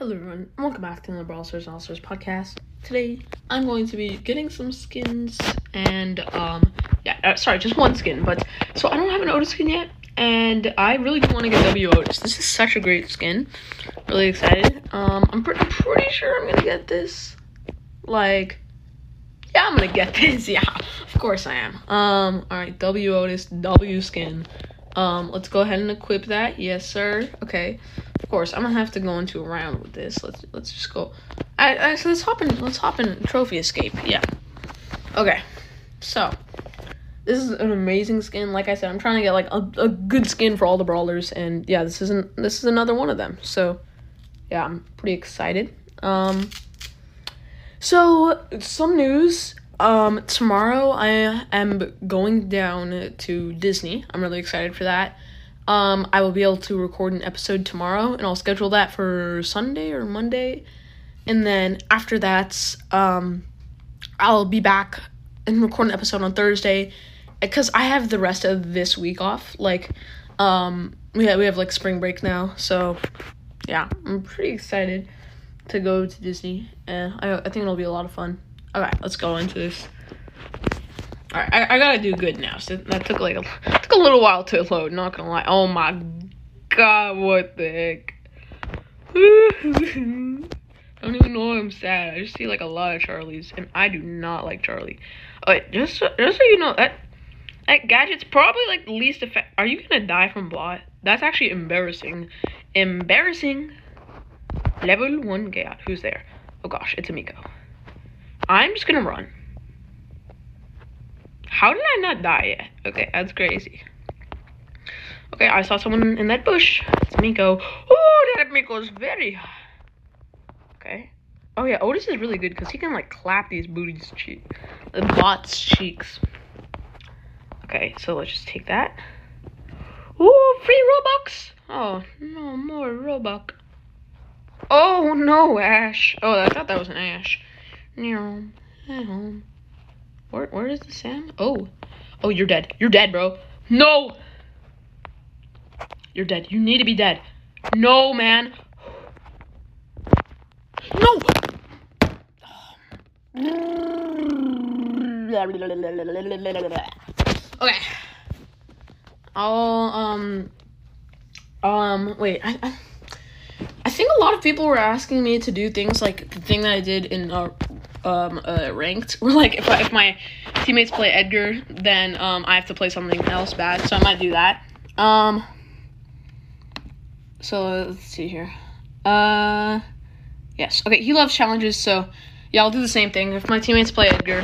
Hello everyone, and welcome back to the Brawl Stars and All Stars podcast. Today, I'm going to be getting some skins, and, just one skin, so I don't have an Otis skin yet, and I really do want to get W Otis. This is such a great skin. Really excited. I'm pretty sure I'm gonna get this. I'm gonna get this, yeah, of course I am. Alright, W Otis, W skin. Let's go ahead and equip that, yes sir, okay. Of course, I'm gonna have to go into a round with this. Let's just go. So let's hop in Trophy Escape. Yeah. Okay. So this is an amazing skin. Like I said, I'm trying to get like a good skin for all the brawlers, and yeah, this is another one of them. So yeah, I'm pretty excited. So some news. Tomorrow I am going down to Disney. I'm really excited for that. I will be able to record an episode tomorrow, and I'll schedule that for Sunday or Monday. And then after that, I'll be back and record an episode on Thursday, because I have the rest of this week off. We have like spring break now, so yeah, I'm pretty excited to go to Disney, and I think it'll be a lot of fun. Okay, let's go into this. Alright, I gotta do good now. So that took a little while to load, not gonna lie. Oh my god, what the heck? I don't even know why I'm sad. I just see like a lot of Charlies, and I do not like Charlie. Alright, just so you know, that gadget's probably like the least effective. Are you gonna die from bot? That's actually embarrassing. Embarrassing. Level 1 Gayat. Who's there? Oh gosh, it's Amico. I'm just gonna run. How did I not die yet? Okay, that's crazy. Okay, I saw someone in that bush. It's Miko. Oh, that Miko is very high. Okay. Oh yeah, Otis is really good because he can like clap these the bot's cheeks. Okay, so let's just take that. Ooh, free Robux. Oh no, more Robux. Oh no, Ash. Oh, I thought that was an Ash. No. Where is the Sam? Oh, you're dead. You're dead, bro. No! You're dead. You need to be dead. No, man. No! Okay. Wait. I think a lot of people were asking me to do things like the thing that I did in ranked, where like if my teammates play Edgar, then I have to play something else bad, so I might do that. So let's see here. Yes, okay, he loves challenges, so yeah, I'll do the same thing. If my teammates play Edgar,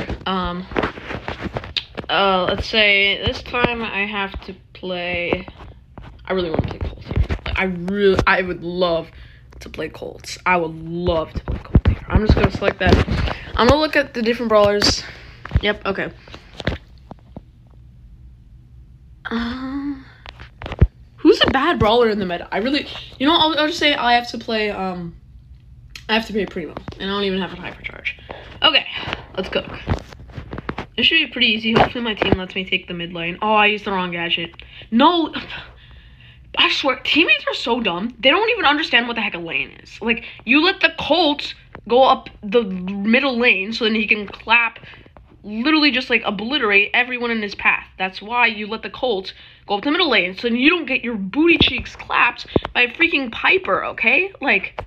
let's say this time I have to play. I really want to play Colt here. I would love to play Colts. I would love to play Colt here. I'm just gonna select that. I'm gonna look at the different brawlers. Yep, okay. Who's a bad brawler in the meta? I'll just say I have to play, I have to play Primo, and I don't even have a hypercharge. Okay, let's cook. This should be pretty easy. Hopefully my team lets me take the mid lane. Oh, I used the wrong gadget. No, I swear, teammates are so dumb. They don't even understand what the heck a lane is. Like, you let the Colt go up the middle lane so then he can clap, literally just like obliterate everyone in his path. That's why you let the Colt go up the middle lane so then you don't get your booty cheeks clapped by a freaking Piper, okay? Like,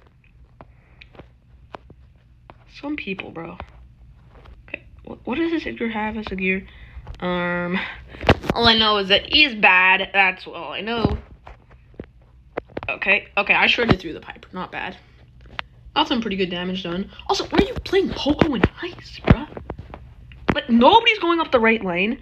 some people, bro. Okay, what does this Edgar have as a gear? All I know is that he's bad. That's all I know. Okay, I shredded through the Piper. Not bad. Got some pretty good damage done. Also, why are you playing Poco and Ice, bruh? Like, nobody's going up the right lane.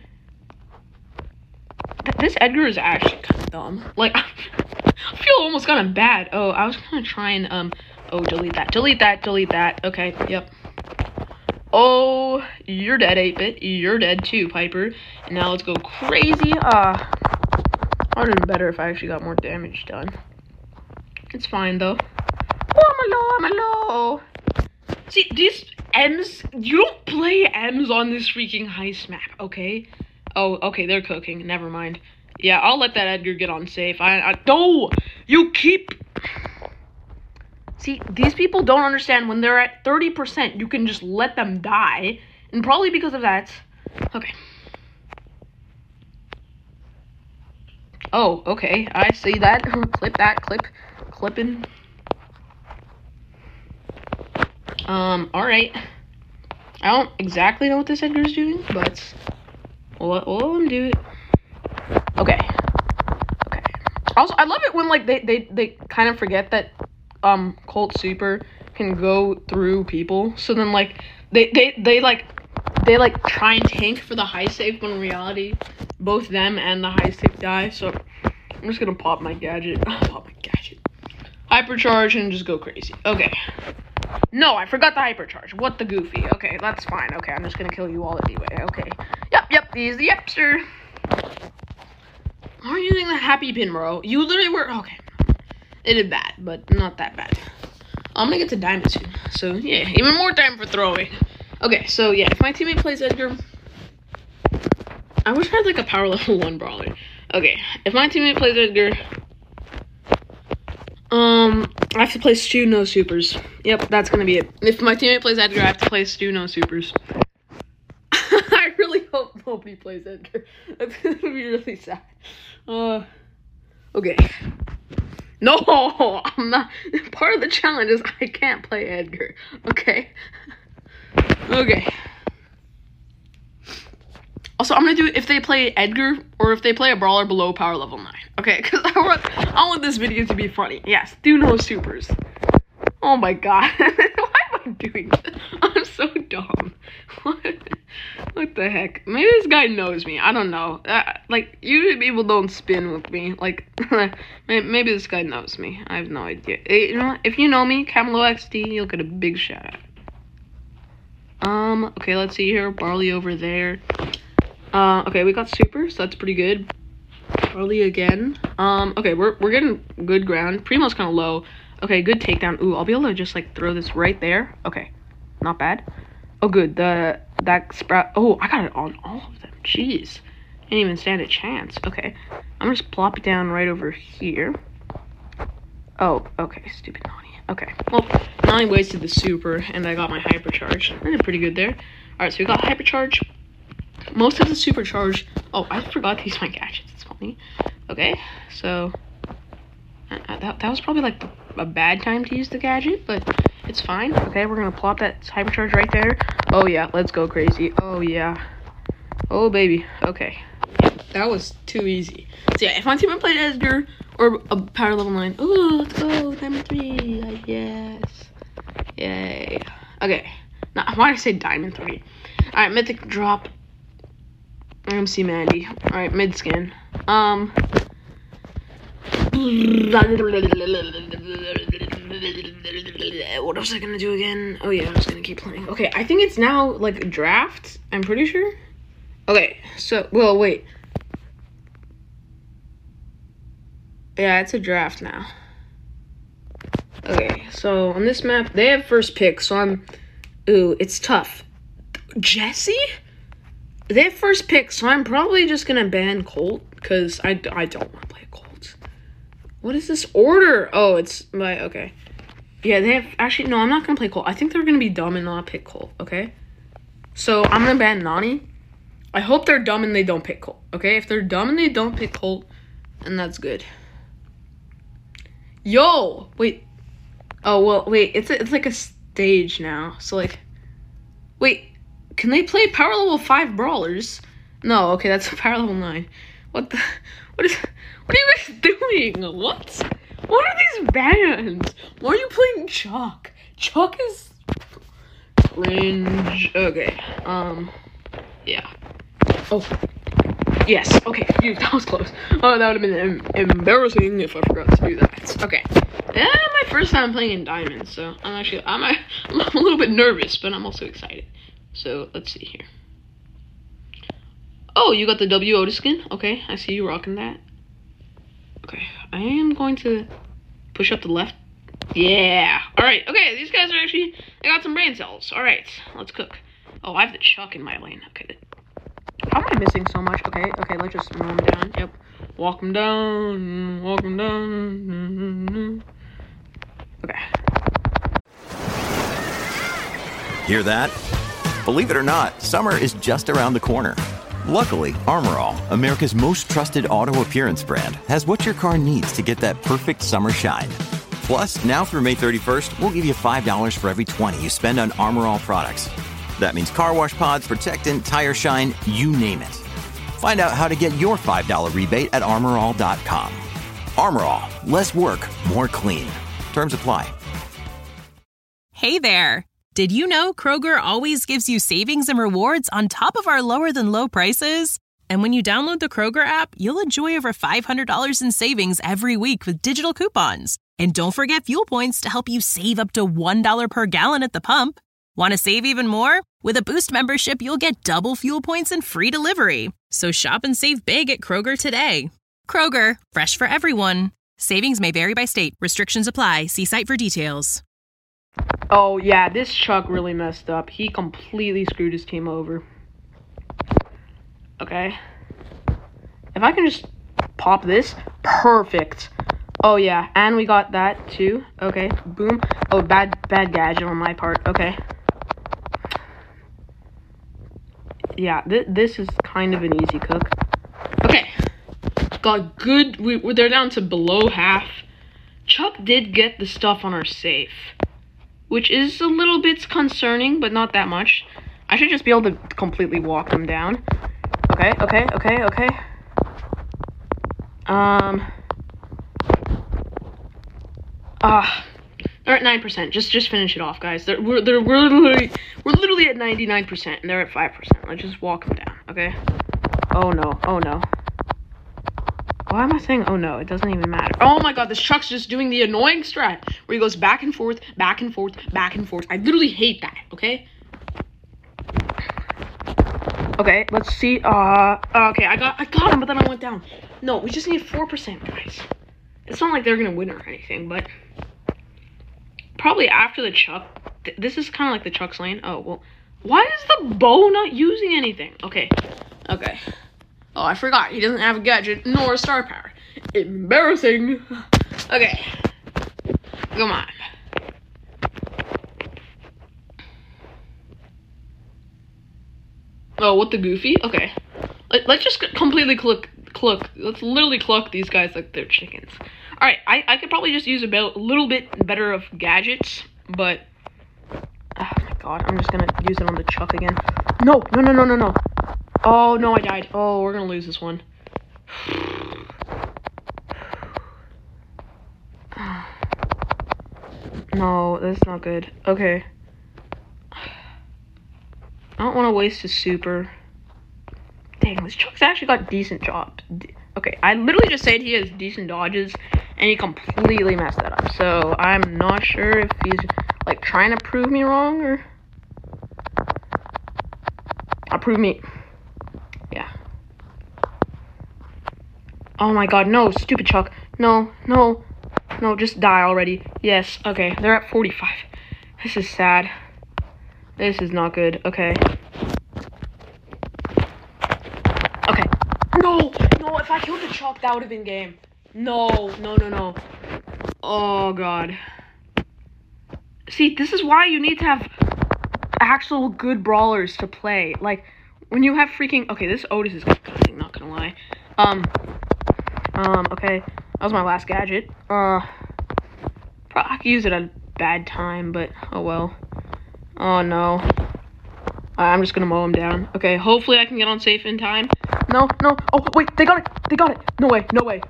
This Edgar is actually kind of dumb. Like, I feel almost kind of bad. Oh, I was gonna try and, delete that. Okay, yep. Oh, you're dead, 8-bit. You're dead too, Piper. And now let's go crazy. I would have been better if I actually got more damage done. It's fine, though. Oh, I'm low. See, these M's, you don't play M's on this freaking heist map, okay? Oh, okay, they're cooking. Never mind. Yeah, I'll let that Edgar get on safe. No! You keep... See, these people don't understand when they're at 30%, you can just let them die. And probably because of that. Okay. Oh, okay. I see that. Clip that. Clipping. Alright. I don't exactly know what this Edgar's doing, but we'll let him do it. Okay. Also, I love it when, like, they kind of forget that, Colt Super can go through people. So then, like, they try and tank for the high save when in reality, both them and the high save die. So I'm just gonna pop my gadget. Hypercharge and just go crazy. Okay. No, I forgot the hypercharge. What the goofy. Okay, that's fine. Okay, I'm just gonna kill you all anyway. Okay. Yep, easy. Yep, sir. Why are you using the happy pin, bro? You literally were... Okay. It did bad, but not that bad. I'm gonna get to diamond soon. So, yeah, even more time for throwing. Okay, so, yeah, if my teammate plays Edgar... I wish I had, like, a power level 1 brawler. Okay, if my teammate plays Edgar... I have to play Stu, no supers. Yep, that's gonna be it. If my teammate plays Edgar, I have to play Stu, no supers. I really hope nobody plays Edgar. That's gonna be really sad. Okay. No, I'm not. Part of the challenge is I can't play Edgar. Okay. Okay. Also, I'm gonna do it if they play Edgar or if they play a brawler below power level 9. Okay, because I want this video to be funny. Yes, do no supers. Oh my god. Why am I doing this? I'm so dumb. What the heck? Maybe this guy knows me. I don't know. Like, usually people don't spin with me. Like, maybe this guy knows me. I have no idea. You know what? If you know me, Camelo XD, you'll get a big shout out. Okay, let's see here. Barley over there. Okay, we got super, so that's pretty good. Barley again. Okay, we're getting good ground. Primo's kind of low. Okay, good takedown. Ooh, I'll be able to just, like, throw this right there. Okay, not bad. Oh, good. That sprout. Oh, I got it on all of them. Jeez. Didn't even stand a chance. Okay, I'm just plop it down right over here. Oh, okay, stupid Nani. Okay, well, Nani wasted the super, and I got my hypercharge. I did pretty good there. Alright, so we got hypercharge. Most of the supercharge. Oh, I forgot to use my gadgets. It's funny. Okay, so that was probably like a bad time to use the gadget, but it's fine. Okay, we're gonna plop that hypercharge right there. Oh yeah, let's go crazy. Oh yeah. Oh baby. Okay. Yeah, that was too easy. So yeah, if my team played Edgar or a power level 9. Oh, let's go. Diamond 3. Yes. Yay. Okay. Now, why did I say diamond 3? Alright, mythic drop. MC Mandy. Alright, mid skin. What was I gonna do again? Oh yeah, I was gonna keep playing. Okay, I think it's now like draft. I'm pretty sure. Okay, so well wait. Yeah, it's a draft now. Okay, so on this map they have first pick, so I'm. Ooh, it's tough. Jesse? They have first pick, so I'm probably just gonna ban Colt because I don't want to play Colt. What is this order? Oh, it's my okay. Yeah, they have actually no. I'm not gonna play Colt. I think they're gonna be dumb and not pick Colt. Okay, so I'm gonna ban Nani. I hope they're dumb and they don't pick Colt. Okay, if they're dumb and they don't pick Colt, then that's good. Yo, wait. Oh well, wait. It's like a stage now. So like, wait. Can they play power level 5 brawlers? No, okay, that's power level 9. What are you guys doing? What are these bans? Why are you playing Chuck? Chuck is cringe. Okay, yeah. Oh, yes, okay, phew, that was close. Oh, that would have been embarrassing if I forgot to do that. Okay, yeah, my first time playing in Diamonds, so I'm a little bit nervous, but I'm also excited. So, let's see here. Oh, you got the W Otis skin? Okay, I see you rocking that. Okay, I am going to push up to the left. Yeah! Alright, okay, these guys are actually, they got some brain cells. Alright, let's cook. Oh, I have the Chuck in my lane. Okay, how am I missing so much? Okay, let's just mow him down. Yep. Walk him down. Okay. Hear that? Believe it or not, summer is just around the corner. Luckily, Armor All, America's most trusted auto appearance brand, has what your car needs to get that perfect summer shine. Plus, now through May 31st, we'll give you $5 for every $20 you spend on Armor All products. That means car wash pods, protectant, tire shine, you name it. Find out how to get your $5 rebate at armorall.com. Armor All, less work, more clean. Terms apply. Hey there! Did you know Kroger always gives you savings and rewards on top of our lower-than-low prices? And when you download the Kroger app, you'll enjoy over $500 in savings every week with digital coupons. And don't forget fuel points to help you save up to $1 per gallon at the pump. Want to save even more? With a Boost membership, you'll get double fuel points and free delivery. So shop and save big at Kroger today. Kroger, fresh for everyone. Savings may vary by state. Restrictions apply. See site for details. Oh, yeah, this Chuck really messed up. He completely screwed his team over. Okay. If I can just pop this, perfect. Oh, yeah, and we got that, too. Okay, boom. Oh, bad gadget on my part. Okay. Yeah, this is kind of an easy cook. Okay. Got good. They're down to below half. Chuck did get the stuff on our safe, which is a little bit concerning, but not that much. I should just be able to completely walk them down. Okay. They're at 9%. Just finish it off, guys. We're literally at 99%, and they're at 5%. Let's just walk them down, okay? Oh no. Why am I saying oh no? It doesn't even matter. Oh my god, this Chuck's just doing the annoying strat where he goes back and forth, back and forth, back and forth. I literally hate that, okay? Okay, let's see. Okay, I got him, but then I went down. No, we just need 4%, guys. It's not like they're gonna win or anything, but probably after the Chuck. This is kind of like the Chuck's lane. Oh, well, why is the bow not using anything? Okay. Oh, I forgot. He doesn't have a gadget nor a star power. Embarrassing. Okay. Come on. Oh, what the goofy? Okay. Let's just completely cluck. Let's literally cluck these guys like they're chickens. Alright, I could probably just use a little bit better of gadgets, but oh my god, I'm just gonna use it on the Chuck again. No. Oh, no, I died. Oh, we're gonna lose this one. No, that's not good. Okay. I don't want to waste a super. Dang, this Chuck's actually got decent jobs. Okay, I literally just said he has decent dodges, and he completely messed that up. So, I'm not sure if he's, like, trying to prove me wrong, or prove me. Yeah. Oh my god, no, stupid Chuck. No, just die already. Yes, okay, they're at 45. This is sad. This is not good. Okay. No, if I killed the Chuck, that would have been game. No. Oh god. See, this is why you need to have actual good brawlers to play. Like, when you have freaking... Okay, this Otis is disgusting, not gonna lie. Okay. That was my last gadget. I could use it at a bad time, but oh well. Oh no. I'm just gonna mow him down. Okay, hopefully I can get on safe in time. No. Oh, wait, they got it. No way.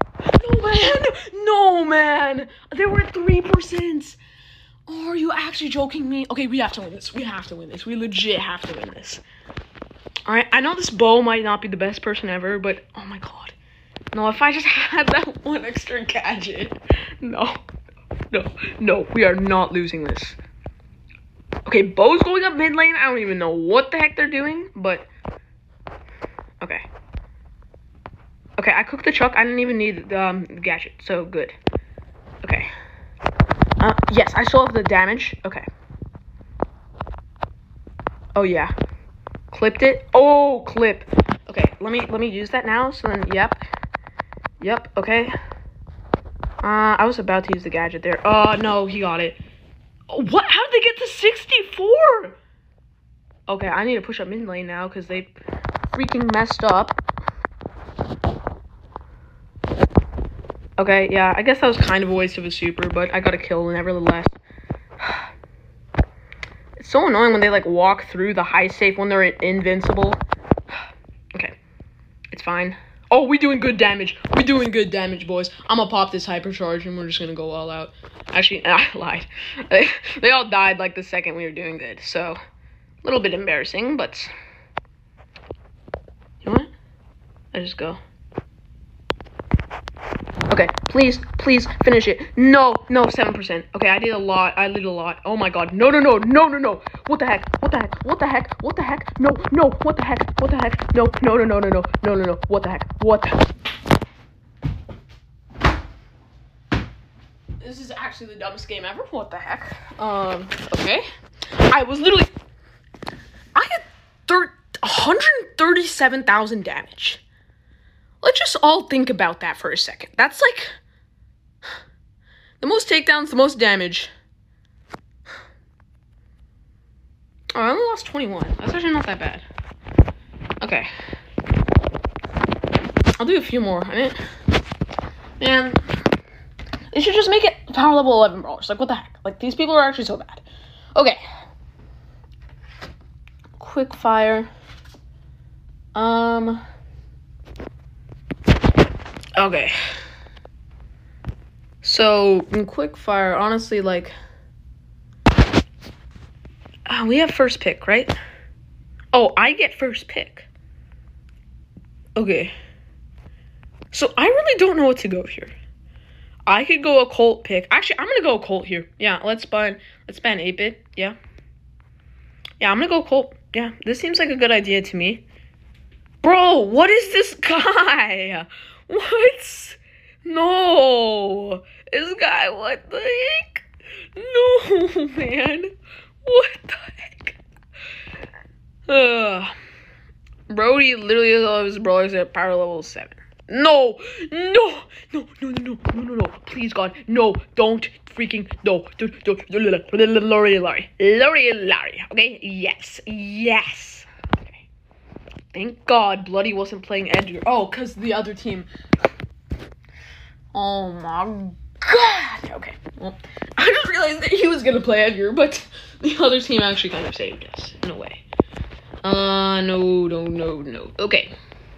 No, man. They were at 3%. Oh, are you actually joking me? Okay, we have to win this. We legit have to win this. Alright, I know this Bo might not be the best person ever, but oh my god. No, if I just had that one extra gadget. No, we are not losing this. Okay, Bo's going up mid lane. I don't even know what the heck they're doing, but okay. Okay, I cooked the Chuck. I didn't even need the gadget, so good. Okay. Yes, I still have the damage. Okay. Oh yeah. Clipped it. Oh, clip. Okay, let me use that now. So then, yep. Okay. I was about to use the gadget there. Oh no, he got it. What? How did they get to 64? Okay, I need to push up mid lane now because they freaking messed up. Okay, yeah, I guess that was kind of a waste of a super, but I got a kill nevertheless. It's so annoying when they, like, walk through the high safe when they're invincible. Okay, it's fine. Oh, we doing good damage. We doing good damage, boys. I'm gonna pop this hypercharge, and we're just gonna go all out. Actually, I lied. They all died, like, the second we were doing good, so... A little bit embarrassing, but... You know what? I just go. Okay, please finish it. No, 7%. Okay, I did a lot. Oh my god. No. What the heck? What the heck? No, what the heck? What the heck? No. What the heck? What the heck? This is actually the dumbest game ever. What the heck? Okay. I had 137,000 damage. Let's just all think about that for a second. That's like the most takedowns, the most damage. Oh, I only lost 21. That's actually not that bad. Okay. I'll do a few more. Man, they should just make it power level 11 brawlers. Like, what the heck? Like, these people are actually so bad. Okay. Quick fire. Okay. So, in quickfire, honestly, like... we have first pick, right? Oh, I get first pick. Okay. So, I really don't know what to go here. I could go a Colt pick. Actually, I'm gonna go Colt here. Yeah, let's ban 8-bit. Yeah. Yeah, I'm gonna go Colt. Yeah, this seems like a good idea to me. Bro, what is this guy? What? No. This guy, what the heck? No, man. What the heck? Brody literally has all his brawlers at power level 7. No. Please, God. No, don't freaking. No. Lori. Okay? Yes. Okay. Thank God Bloody wasn't playing Edgar. Oh, because the other team. Oh my God. Okay. Well, I just realized that he was going to play Edgar, but the other team actually kind of saved us in a way. No. Okay.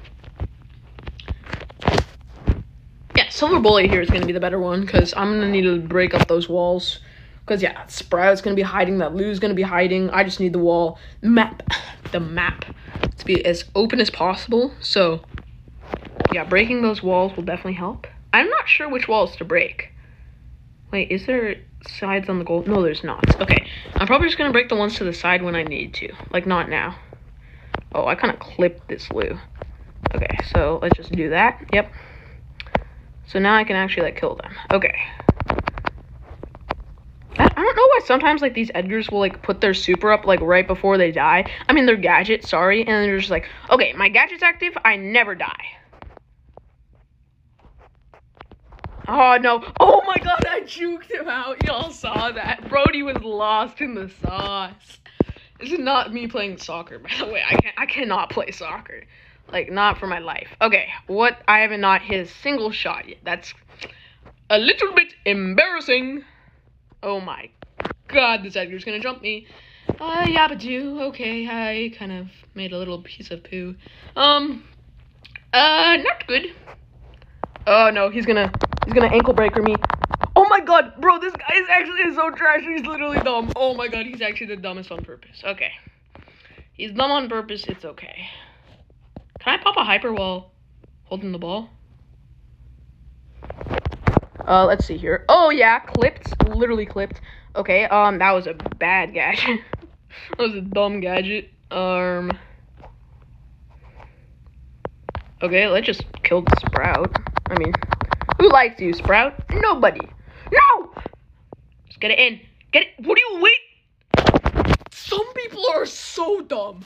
Yeah, Silver Bullet here is going to be the better one, because I'm going to need to break up those walls. Because, yeah, Sprout's going to be hiding, that Lou's going to be hiding. I just need the map to be as open as possible. So, yeah, breaking those walls will definitely help. I'm not sure which walls to break. Wait, is there sides on the goal? No, there's not. Okay, I'm probably just going to break the ones to the side when I need to. Like, not now. Oh, I kind of clipped this Lou. Okay, so let's just do that. Yep. So now I can actually, like, kill them. Okay. I don't know why sometimes, like, these Edgars will, like, put their super up, like, right before they die. I mean, their gadget, sorry. And then they're just like, okay, my gadget's active, I never die. Oh, no. Oh, my God, I juked him out. Y'all saw that. Brody was lost in the sauce. This is not me playing soccer, by the way. I cannot play soccer. Like, not for my life. Okay, I haven't not hit a single shot yet. That's a little bit embarrassing. Oh, my God, this Edgar's gonna jump me. Yabadoo. Okay, I kind of made a little piece of poo. Not good. Oh, no, he's gonna ankle breaker me. Oh my God, bro, this guy is actually so trash. He's literally dumb. Oh my God, he's actually the dumbest on purpose. Okay. He's dumb on purpose. It's okay. Can I pop a hyper while holding the ball? Let's see here. Oh yeah, clipped. Literally clipped. Okay, that was a bad gadget. That was a dumb gadget. Okay, let's just kill the Sprout. I mean, who likes you, Sprout? Nobody. No! Just get it in. Get it. What do you wait? Some people are so dumb.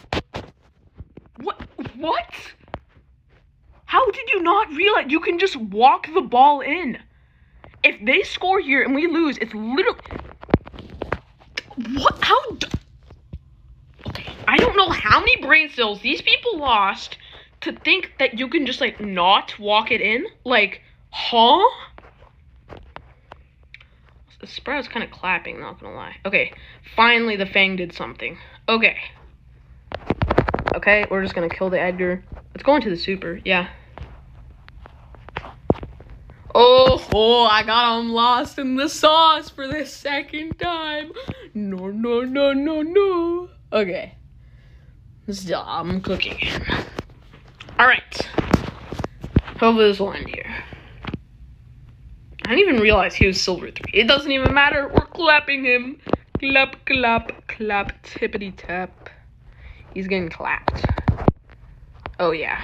What? How did you not realize you can just walk the ball in? If they score here and we lose, it's literally... What? How? Okay, I don't know how many brain cells these people lost to think that you can just, like, not walk it in? Like, huh? The Sprout's kind of clapping, not gonna lie. Okay, finally the Fang did something. Okay. Okay, we're just gonna kill the Edgar. Let's go into the super, yeah. Oh, I got him lost in the sauce for the second time. No. Okay. Still, I'm cooking him. Alright. Hopefully this will end here. I didn't even realize he was silver 3. It doesn't even matter. We're clapping him. Clap, tippity tap. He's getting clapped. Oh, yeah.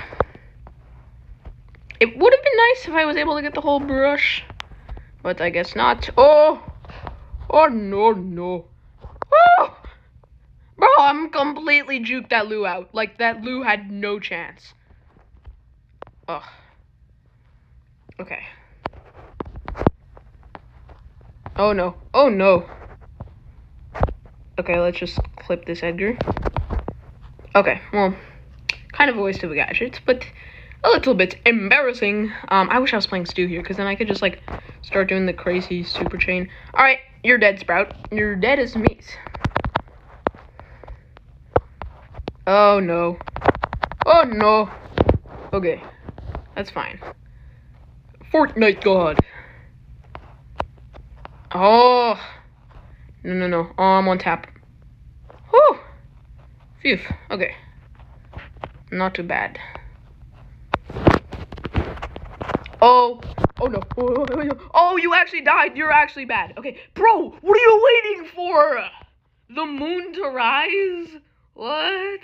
It would have been nice if I was able to get the whole brush. But I guess not. Oh, no. Oh! Bro, I'm completely juked that Lou out. Like, that Lou had no chance. Ugh. Okay. Oh no. Okay, let's just clip this Edgar. Okay, well, kind of a waste of gadgets, but a little bit embarrassing. I wish I was playing Stu here, because then I could just, like, start doing the crazy super chain. Alright, you're dead, Sprout. You're dead as meat. Oh no. Okay, that's fine. Fortnite God. Oh. No. Oh, I'm on tap. Whew. Phew. Okay. Not too bad. Oh no. Oh, you actually died. You're actually bad. Okay. Bro, what are you waiting for? The moon to rise? What?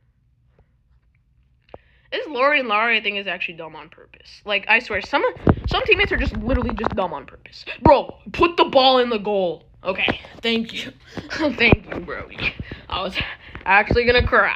This Lori and Larry, I think, is actually dumb on purpose. Like, I swear, some teammates are just literally just dumb on purpose. Bro, put the ball in the goal. Okay, thank you. Thank you, Brody. I was actually gonna cry.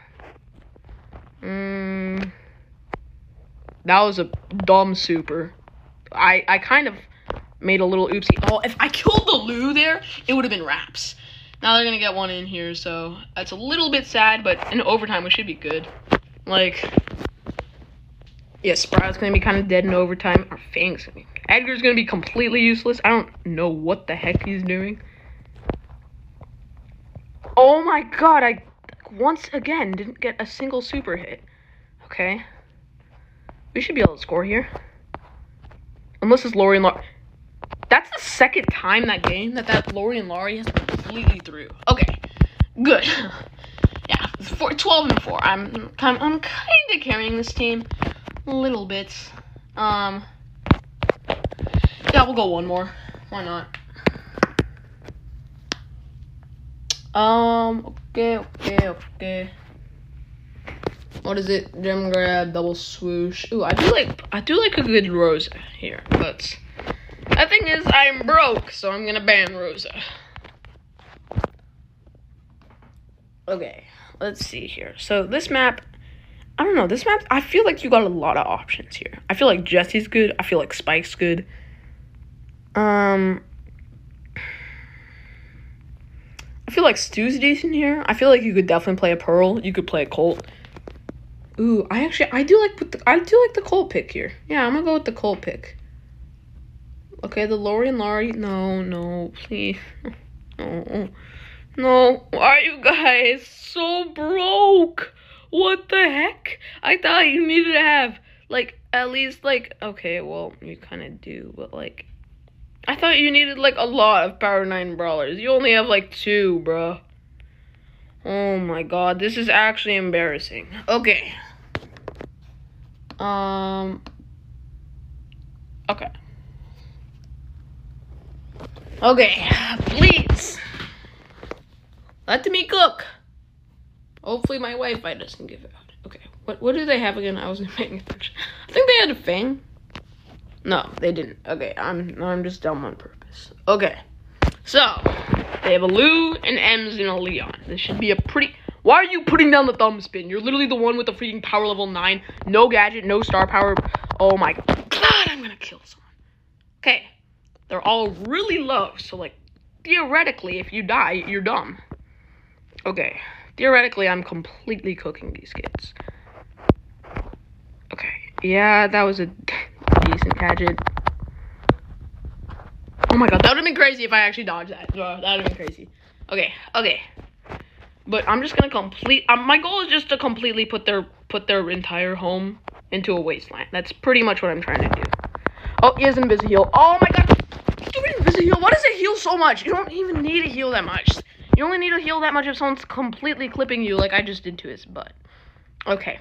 That was a dumb super. I kind of made a little oopsie. Oh, if I killed the Lou there, it would have been wraps. Now they're gonna get one in here, so that's a little bit sad, but in overtime we should be good. Like, yeah, Sprout's gonna be kind of dead in overtime. Our Fang's gonna be... Edgar's gonna be completely useless. I don't know what the heck he's doing. Oh my god, I once again didn't get a single super hit. Okay. We should be able to score here. Unless it's Lori and Laurie. That's the second time that game that Lori and Laurie has been completely through. Okay, good. Yeah, 12-4. I'm kind of carrying this team a little bit. Yeah, we'll go one more. Why not? Okay. What is it? Gem grab, double swoosh. Ooh, I do like a good Rosa here, but the thing is I'm broke, so I'm gonna ban Rosa. Okay, let's see here. So this map, I don't know, I feel like you got a lot of options here. I feel like Jesse's good. I feel like Spike's good. I feel like Stu's decent here. I feel like you could definitely play a Pearl. You could play a Colt. Ooh, I do like the Colt pick here. Yeah, I'm gonna go with the Colt pick. Okay, the Lori and Laurie. No, please. No, why are you guys so broke? What the heck? I thought you needed to have, like, at least, like, okay, well, you kind of do, but, like, I thought you needed, like, a lot of Power 9 brawlers. You only have, like, 2, bruh. Oh, my God. This is actually embarrassing. Okay. Okay, please. Let me cook. Hopefully my Wi-Fi doesn't give out. Okay, what do they have again? I wasn't paying attention. I think they had a Fang. No, they didn't. Okay, I'm just dumb on purpose. Okay, so they have a Lou, an Ems, and a Leon. This should be a pretty... Why are you putting down the thumb spin? You're literally the one with the freaking power level 9. No gadget, no star power. Oh my God, I'm gonna kill someone. Okay, they're all really low, so, like, theoretically, if you die, you're dumb. Okay, theoretically, I'm completely cooking these kids. Okay, yeah, that was a decent gadget. Oh my god, that would have been crazy if I actually dodged that. That would have been crazy. Okay. But I'm just gonna my goal is just to completely put their entire home into a wasteland. That's pretty much what I'm trying to do. Oh, he has an Invisi-Heal. Oh my god! Stupid Invisi-Heal. Why does it heal so much? You don't even need to heal that much. You only need to heal that much if someone's completely clipping you like I just did to his butt. Okay.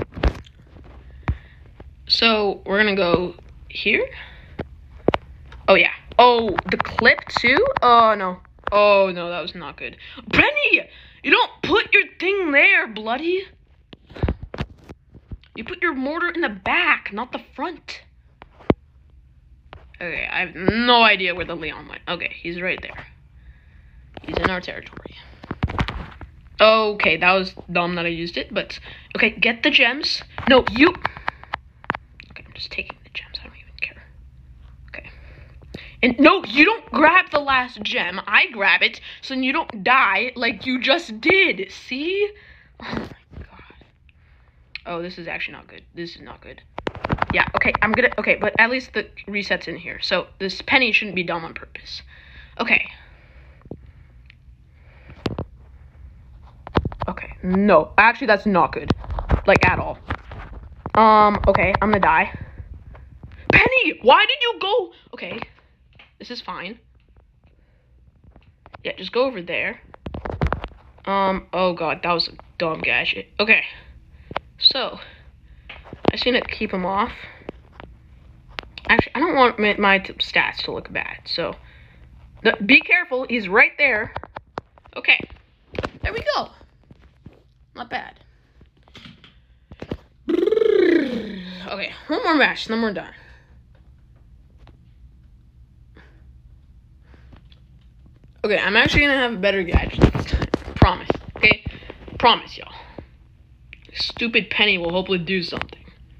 So, we're gonna go here. Oh, yeah. Oh, the clip too? Oh, no. Oh, no, that was not good. Penny! You don't put your thing there, bloody. You put your mortar in the back, not the front. Okay, I have no idea where the Leon went. Okay, he's right there. He's in our territory. Okay, that was dumb that I used it, but... Okay, get the gems. No, you... Okay, I'm just taking the gems. I don't even care. Okay. And no, you don't grab the last gem. I grab it, so then you don't die like you just did. See? Oh my god. Oh, this is actually not good. This is not good. Yeah, okay, okay, but at least the reset's in here. So this penny shouldn't be dumb on purpose. Okay. Okay, no. Actually, that's not good. Like, at all. Okay, I'm gonna die. Penny, why did you go? Okay, this is fine. Yeah, just go over there. Oh god, that was a dumb gadget. Okay, so, I just need to keep him off. Actually, I don't want my stats to look bad, so, be careful, he's right there. Okay, there we go. Not bad. Okay, one more match, then we're done. Okay, I'm actually gonna have a better gadget this time. Promise, okay? Promise, y'all. Stupid penny will hopefully do something.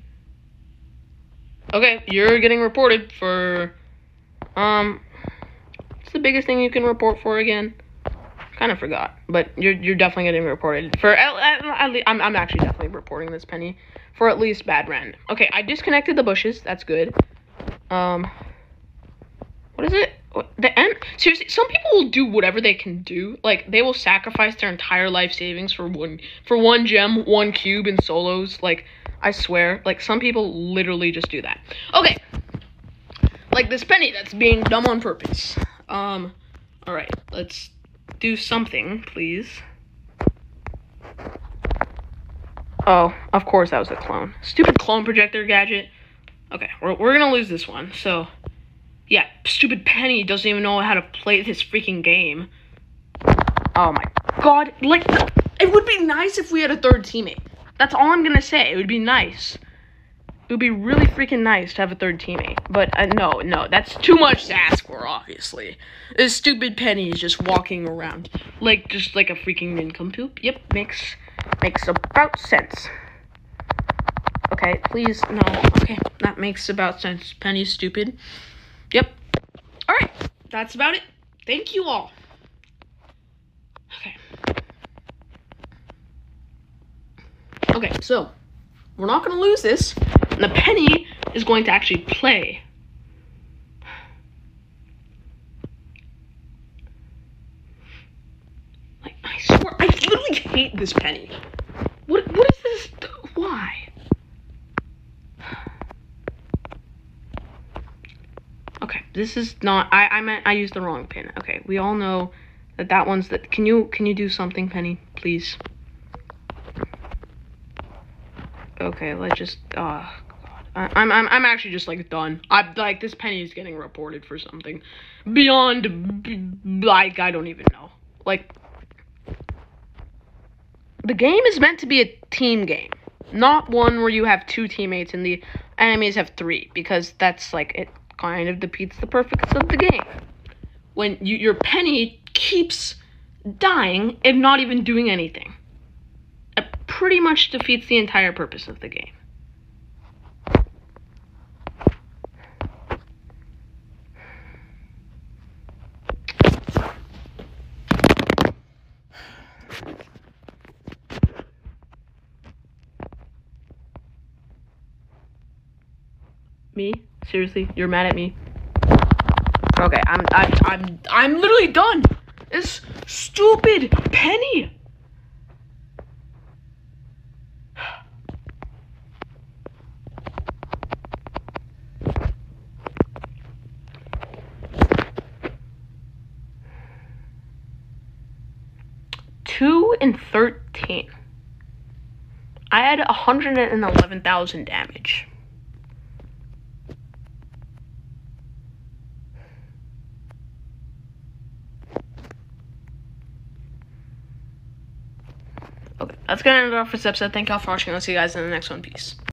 Okay, you're getting reported for, what's the biggest thing you can report for again? Kind of forgot, but you're definitely getting reported for, I'm actually definitely reporting this penny for at least bad random. Okay, I disconnected the bushes, that's good. What is it? Seriously, some people will do whatever they can do. Like, they will sacrifice their entire life savings for one gem, one cube in solos. Like, I swear, like, some people literally just do that. Okay. Like this penny that's being dumb on purpose. Alright, let's do something, please. Oh, of course that was a clone. Stupid clone projector gadget. Okay, we're gonna lose this one, so... Yeah, stupid penny doesn't even know how to play this freaking game. Oh my god, like, it would be nice if we had a third teammate. That's all I'm gonna say, it would be nice. It would be really freaking nice to have a third teammate. But, no, that's too much to ask for, obviously. This stupid penny is just walking around, just like a freaking nincompoop. Yep, makes about sense. Okay, please, no, okay, that makes about sense. Penny's stupid. Yep. Alright, that's about it. Thank you all. Okay. Okay, so, we're not going to lose this, and the penny is going to actually play. Like, I swear, I literally hate this penny. What is this? Why? Okay, this is not, I used the wrong pin. Okay, we all know that one's can you do something, Penny, please? Okay, let's just, oh, God. I'm actually just, like, done. This penny is getting reported for something beyond, like, I don't even know. Like, the game is meant to be a team game, not one where you have two teammates and the enemies have three, because that's, like, it kind of defeats the purpose of the game. When your penny keeps dying and not even doing anything. It pretty much defeats the entire purpose of the game. Me? Seriously? You're mad at me? Okay, I'm literally done. This stupid penny. Two and 13. I had 111,000 damage. Okay, that's gonna end it off for this episode. Thank y'all for watching. I'll see you guys in the next one. Peace.